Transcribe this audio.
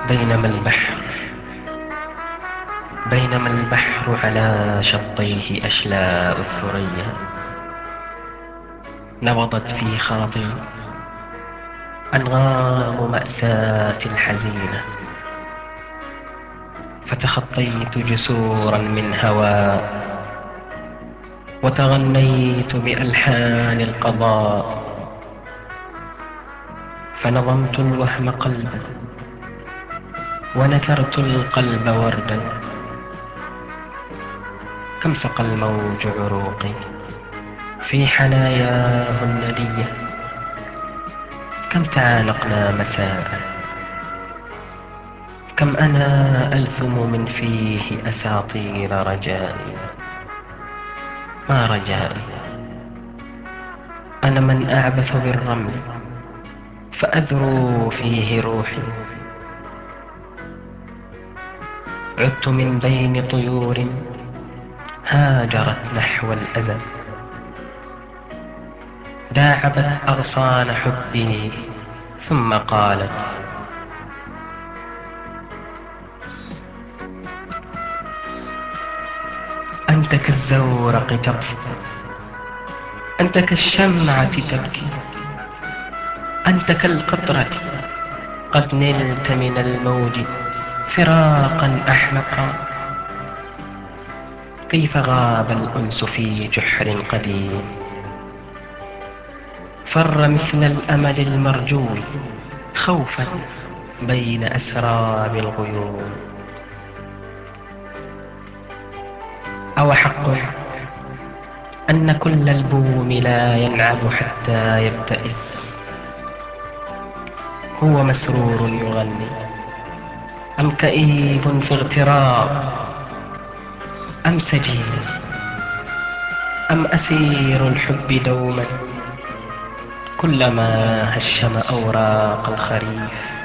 بينما البحر بينما البحر على شطيه أشلاء الثريا، نبضت في خاطري أنغام مأساة الحزينة، فتخطيت جسورا من هواء، وتغنيت بألحان القضاء، فنظمت الوهم قلبا، ونثرت القلب وردا. كم سقى الموج عروقي في حناياه الندية، كم تعانقنا مساء، كم أنا ألثم من فيه أساطير رجائي. ما رجائي؟ أنا من أعبث بالرمل فأذرو فيه روحي، عدت من بين طيور هاجرت نحو الأزل، داعبت أغصان حبي ثم قالت: أنت كالزورق تطفو، أنت كالشمعة تبكي، أنت كالقطرة قد نلت من الموج فراقا أحمقا. كيف غاب الأنس في جحر قديم، فر مثل الأمل المرجو خوفا بين أسراب الغيوم. أو حق أن كل البوم لا ينعم حتى يبتئس، هو مسرور يغني أم كئيب في اغتراب، أم سجين أم أسير الحب دوما كلما هشم أوراق الخريف.